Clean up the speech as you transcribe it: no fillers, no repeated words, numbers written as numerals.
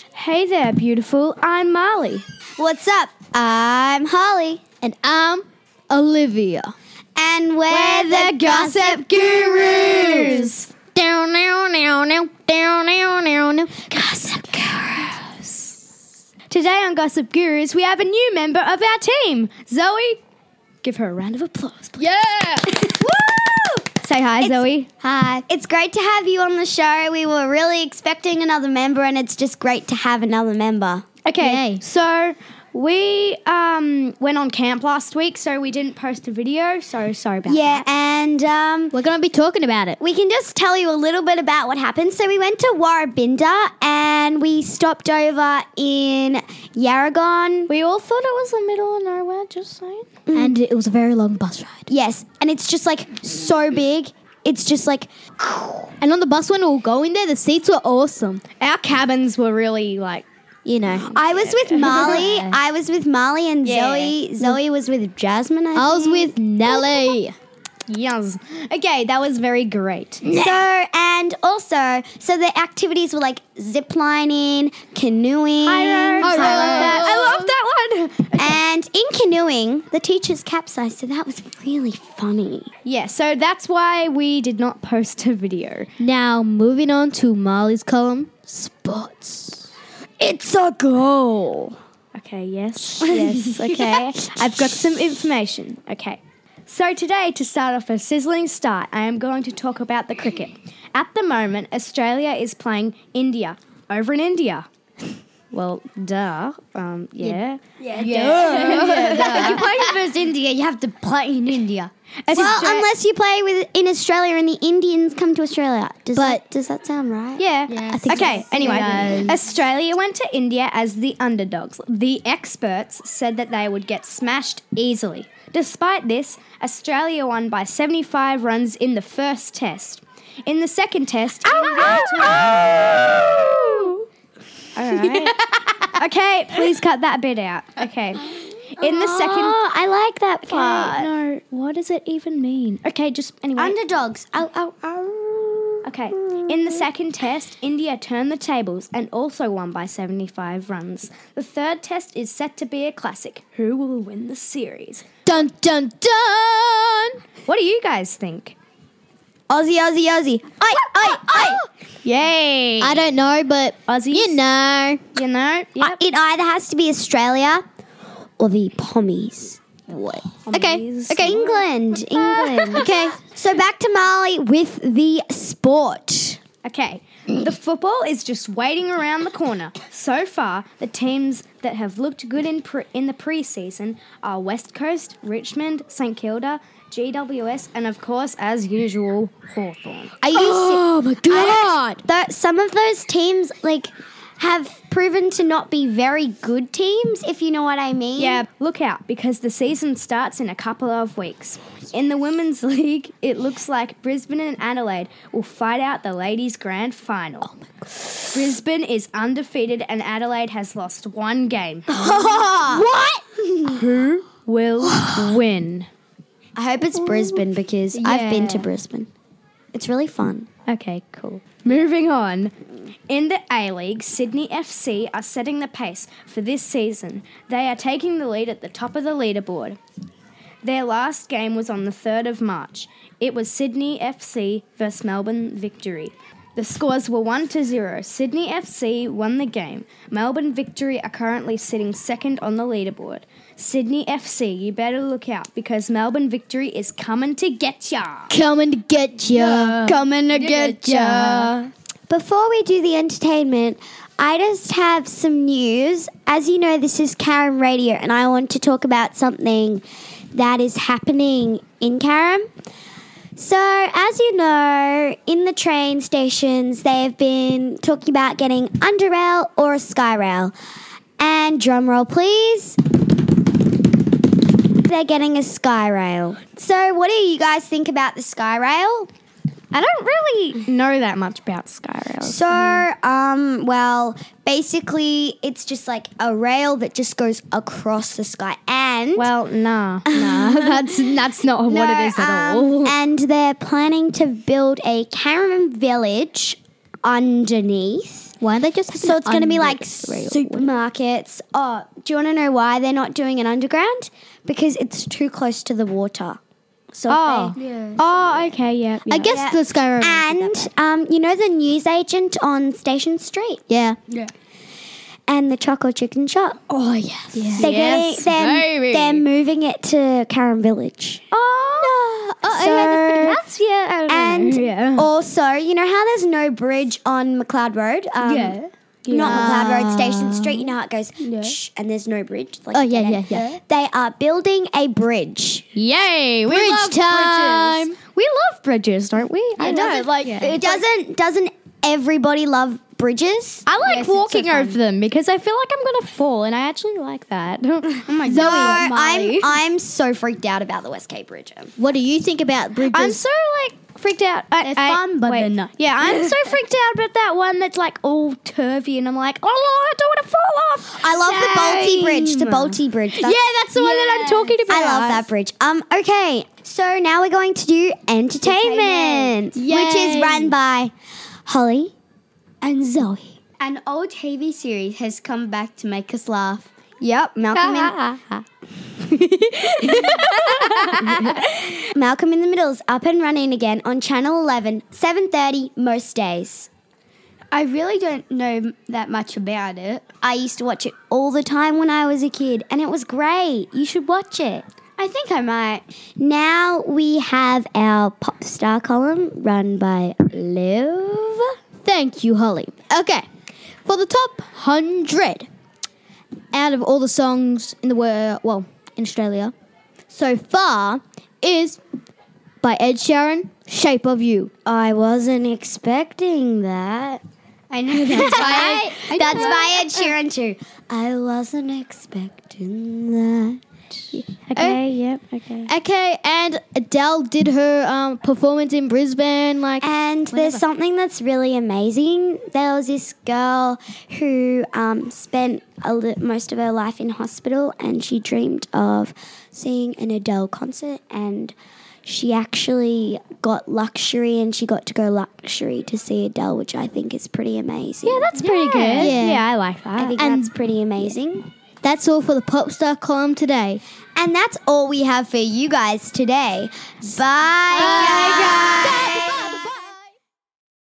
Hey there, beautiful. I'm Marley. What's up? I'm Holly. And I'm Olivia. And we're the Gossip Gurus. Down, down, down, down, down, down, down. Gossip Gurus. Today on Gossip Gurus, we have a new member of our team, Zoe. Give her a round of applause, please. Yeah! Woo! Say hi, Zoe. Hi. It's great to have you on the show. We were really expecting another member, and it's just great to have another member. Okay, Yay. so we went on camp last week, so we didn't post a video, so sorry about that. And We're going to be talking about it. we can just tell you a little bit about what happened. So we went to Warrabinda, and we stopped over in Yarragon. We all thought it was the middle of nowhere, just saying. And it was a very long bus ride. Yes, and it's just like so big. It's just like... And on the bus when we were going there, the seats were awesome. Our cabins were really like, You know. I was with Marley. I was with Marley and Yeah. Zoe. Zoe was with Jasmine, I was with Nelly. yes. Okay, that was very great. So the activities were like zip lining, canoeing. I love that one. And in canoeing, the teachers capsized, so that was really funny. Yeah, so that's why we did not post a video. Now, moving on to Molly's column, sports. It's a goal. Okay, yes, okay. I've got some information. Okay. So today, to start off a sizzling start, I am going to talk about the cricket. At the moment, Australia is playing India. Over in India. Well, duh. Yeah. If you play versus India, you have to play in India. Well, unless you play in Australia and the Indians come to Australia. Does that sound right? Yeah. I think Okay, so. anyway, Yes. Australia went to India as the underdogs. The experts said that they would get smashed easily. Despite this, Australia won by 75 runs in the first test. In the second test, All right. Okay, please cut that bit out. Okay. In the second... Oh, I like that Okay, part. no, what does it even mean? Okay, just anyway. Underdogs. Ow, ow, ow. Okay. In the second test, India turned the tables and also won by 75 runs. The third test is set to be a classic. Who will win the series? Dun, dun, dun! What do you guys think? Aussie, Aussie, Aussie. Oi. Yay! I don't know, but Aussies? you know. You know? Yep. It either has to be Australia or the Pommies. Okay. England. Okay. So back to Marley with the sport. Okay, the football is just waiting around the corner. So far, the teams that have looked good in the pre-season are West Coast, Richmond, St Kilda, GWS, and of course, as usual, Hawthorn. Are you Oh my God! some of those teams have proven to not be very good teams, if you know what I mean. Yeah, look out, because the season starts in a couple of weeks. In the Women's League, it looks like Brisbane and Adelaide will fight out the ladies' grand final. Brisbane is undefeated and Adelaide has lost one game. What? Who will win? I hope it's Brisbane because I've been to Brisbane. It's really fun. Okay, cool. Moving on. In the A-League, Sydney FC are setting the pace for this season. They are taking the lead at the top of the leaderboard. Their last game was on the 3rd of March. It was Sydney FC versus Melbourne Victory. The scores were 1-0. Sydney FC won the game. Melbourne Victory are currently sitting second on the leaderboard. Sydney FC, you better look out because Melbourne Victory is coming to get ya. Coming to get ya. Coming to get ya. Before we do the entertainment, I just have some news. As you know, this is Carrum Radio, and I want to talk about something that is happening in Carrum. So, as you know, in the train stations, they have been talking about getting Underrail or a Skyrail. And drumroll, please. They're getting a Skyrail. So, what do you guys think about the Skyrail? I don't really know that much about Skyrail. So, well, basically, it's just like a rail that just goes across the sky, and Well, nah, that's not what it is at all. And they're planning to build a caravan village underneath. Why don't they just? So it's going to be like underground? supermarkets. Oh, do you want to know why they're not doing it underground? Because it's too close to the water. So Okay, yeah. I guess the Skyrim. and you know the newsagent on Station Street Yeah. and the chocolate chicken shop. Oh yes. They're moving it to Karen Village. That's And also, you know how there's no bridge on McLeod Road? Not McLeod Road, Station Street. You know how it goes, shh, and there's no bridge. Like Oh yeah. They are building a bridge. Yay! We Bridge love time. bridges. We love bridges, don't we? I know. Doesn't everybody love bridges? I like walking over them because I feel like I'm gonna fall, and I actually like that. Oh my No, Molly. I'm so freaked out about the West Cape Bridge. What do you think about bridges? I'm so freaked out. They're fun, but they're not. Yeah, I'm so freaked out about that one that's like all turvy, and I'm like, oh, I don't want to fall off. I love the Balti Bridge. The Balti Bridge. That's the one that I'm talking about. I love that bridge. Okay, so now we're going to do entertainment, which is run by Holly and Zoe. An old TV series has come back to make us laugh. Yep, Malcolm in the Middle is up and running again on Channel 11, 7:30 most days. I really don't know that much about it. I used to watch it all the time when I was a kid, and it was great. You should watch it. I think I might. Now we have our pop star column run by Liv. Thank you, Holly. Okay, for the top 100 out of all the songs in the world, well, in Australia, so far is by Ed Sheeran, Shape of You. I wasn't expecting that. I know that's why. That's by Ed Sheeran too. I wasn't expecting that. Okay, Okay, and Adele did her performance in Brisbane, And there's something that's really amazing. There was this girl who spent most of her life in hospital, and she dreamed of seeing an Adele concert, and she actually got luxury, and she got to go luxury to see Adele, which I think is pretty amazing. Yeah, that's pretty good. Yeah, I like that. I think that's pretty amazing. that's all for the pop star column today. And that's all we have for you guys today. Bye guys.